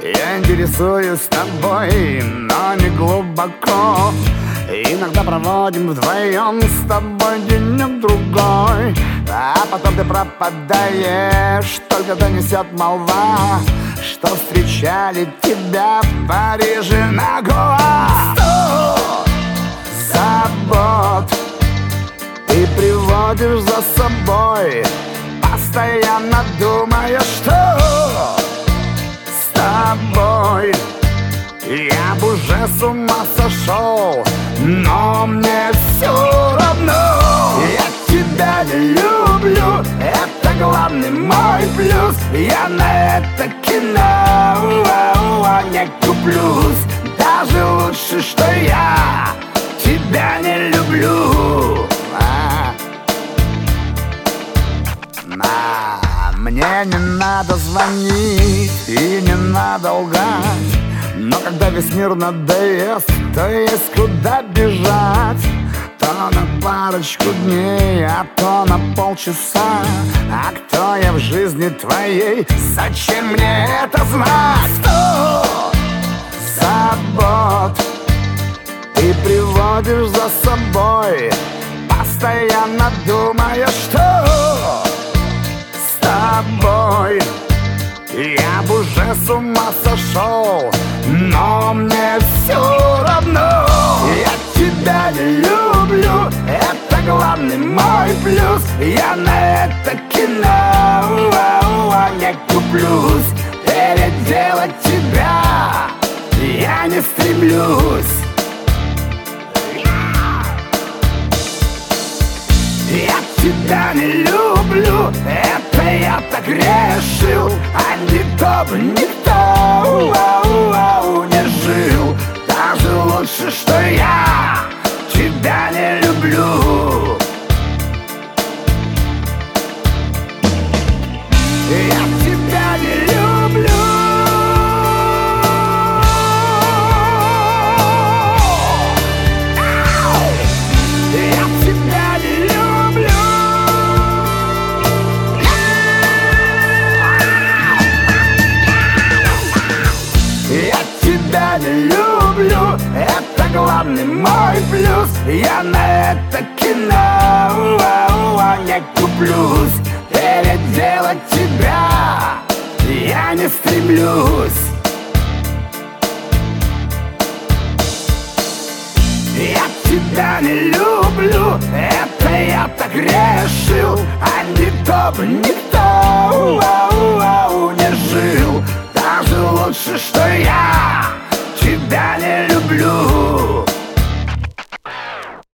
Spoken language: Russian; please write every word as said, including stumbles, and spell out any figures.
Я интересуюсь тобой, но не глубоко. Иногда проводим вдвоем с тобой денек-другой, а потом ты пропадаешь, только донесет молва, что встречали тебя в Париже на Гоа. Сто забот ты приводишь за собой, постоянно думая, что с тобой я б уже с ума сошел, но мне все равно. Я тебя не люблю, это главный мой плюс. Я на это кино не куплюсь. Даже лучше, что я тебя не люблю. а, а, Мне не надо звонить и не надо лгать, но когда весь мир надоест, то есть куда бежать. То на парочку дней, а то на полчаса. А кто я в жизни твоей? Зачем мне это знать? Сто забот ты приводишь за собой, постоянно думая, что с тобой я б уже с ума сошел, но мне все равно. Я тебя не люблю, это главный мой плюс. Я на это кино не куплюсь. Переделать тебя я не стремлюсь. Я тебя не люблю, это я так решил, а не то бы никто не жил. Даже лучше, что я тебя не люблю. Я тебя не люблю. Я не люблю, это главный мой плюс. Я на это кино не куплюсь. Переделать тебя я не стремлюсь. Я тебя не люблю, это я так решил, а не то бы никто не жил. Даже лучше, что я тебя не люблю.